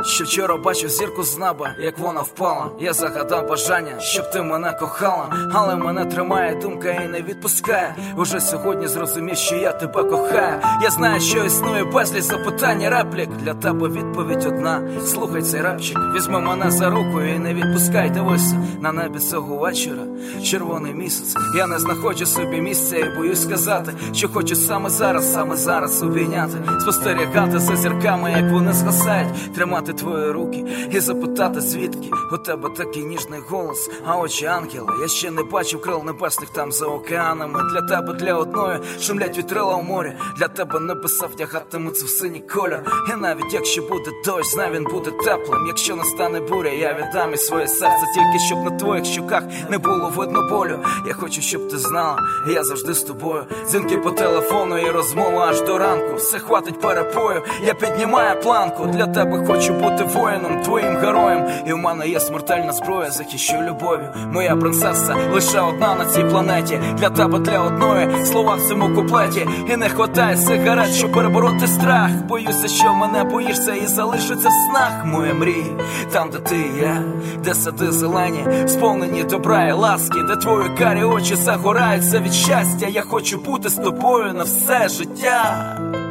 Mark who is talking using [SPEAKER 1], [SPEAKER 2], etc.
[SPEAKER 1] Що вчора бачив зірку з неба, як вона впала. Я загадав бажання, щоб ти мене кохала. Але мене тримає думка і не відпускає. Уже сьогодні зрозумів, що я тебе кохаю. Я знаю, що існує безліч запитань і реплік. Для тебе відповідь одна: слухай цей рапчик. Візьми мене за руку і не відпускай. Дивися, на небі цього вечора червоний місяць. Я не знаходжу собі місця і боюсь сказати, що хочу саме зараз обійняти. Спостерігати за зірками, як вони згасають. Тримати твої руки і запитати, звідки у тебе такий ніжний голос, а очі ангела. Я ще не бачив крил небесних там за океанами. Для тебе, для одної шумлять вітрила у морі. Для тебе небеса вдягатимуться в синій кольор. І навіть якщо буде дощ, знай, він буде теплим. Якщо настане буря, я віддам і своє серце, тільки щоб на твоїх щоках не було видно болю. Я хочу, щоб ти знала, я завжди з тобою. Дзвінки по телефону і розмова аж до ранку. Все хватить перепою, я піднімаю планку. Для тебе хочу бути воїном, твоїм героєм. І в мене є смертельна зброя, захищу любов'ю. Моя принцеса лише одна на цій планеті. Для тебе, для одної слова в цьому куплеті. І не хватає сигарет, щоб перебороти страх. Боюся, що мене боїшся і залишиться в снах. Мої мрії, там де ти і я, де сади зелені, сповнені добра і ласки, де твої карі очі загораються від щастя. Я хочу бути з тобою на все життя.